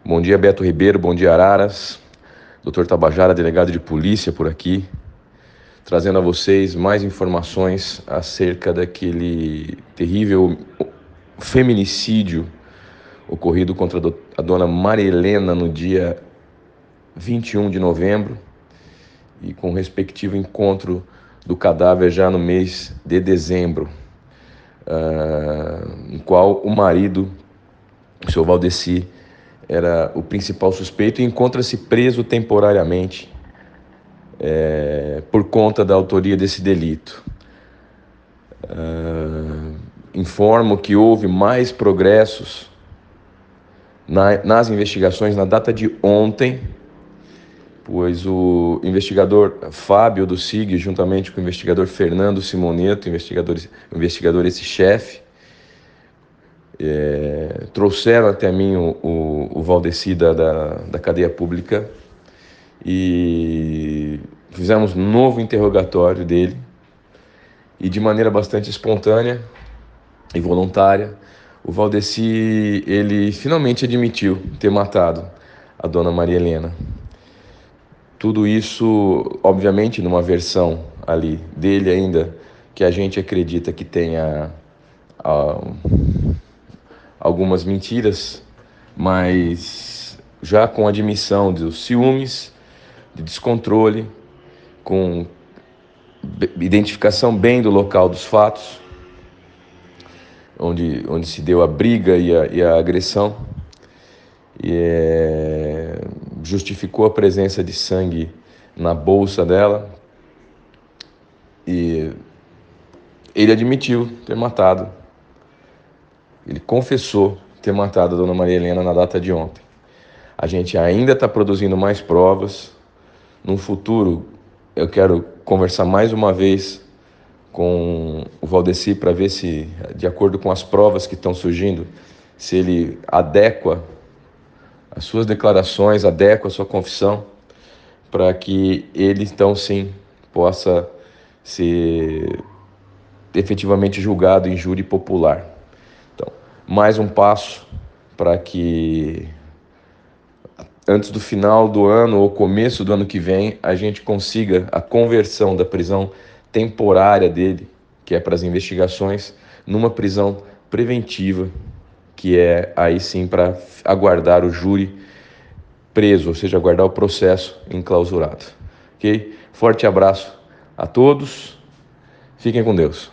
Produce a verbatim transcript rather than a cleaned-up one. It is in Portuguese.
Bom dia, Beto Ribeiro, bom dia, Araras. doutor Tabajara, delegado de polícia por aqui, trazendo a vocês mais informações acerca daquele terrível feminicídio ocorrido contra a dona Maria Helena no dia vinte e um de novembro e com o respectivo encontro do cadáver já no mês de dezembro, uh, em qual o marido, o senhor Valdeci, era o principal suspeito e encontra-se preso temporariamente é, por conta da autoria desse delito. Uh, informo que houve mais progressos na, nas investigações na data de ontem, pois o investigador Fábio do S I G, juntamente com o investigador Fernando Simoneto, investigador, investigador esse chefe, É, trouxeram até mim o, o, o Valdeci da, da, da cadeia pública e fizemos um novo interrogatório dele e de maneira bastante espontânea e voluntária o Valdeci ele finalmente admitiu ter matado a dona Maria Helena. Tudo isso, obviamente, numa versão ali dele ainda que a gente acredita que tenha a, algumas mentiras, mas já com admissão dos ciúmes, de descontrole, com identificação bem do local dos fatos, onde, onde se deu a briga e a, e a agressão, e é, justificou a presença de sangue na bolsa dela, e ele admitiu ter matado. Ele confessou ter matado a dona Maria Helena na data de ontem. A gente ainda está produzindo mais provas. No futuro, eu quero conversar mais uma vez com o Valdeci para ver se, de acordo com as provas que estão surgindo, se ele adequa as suas declarações, adequa a sua confissão, para que ele, então, sim, possa ser efetivamente julgado em júri popular. Então, mais um passo para que antes do final do ano ou começo do ano que vem a gente consiga a conversão da prisão temporária dele, que é para as investigações, numa prisão preventiva, que é aí sim para aguardar o júri preso, ou seja, aguardar o processo enclausurado. Ok? Forte abraço a todos, fiquem com Deus.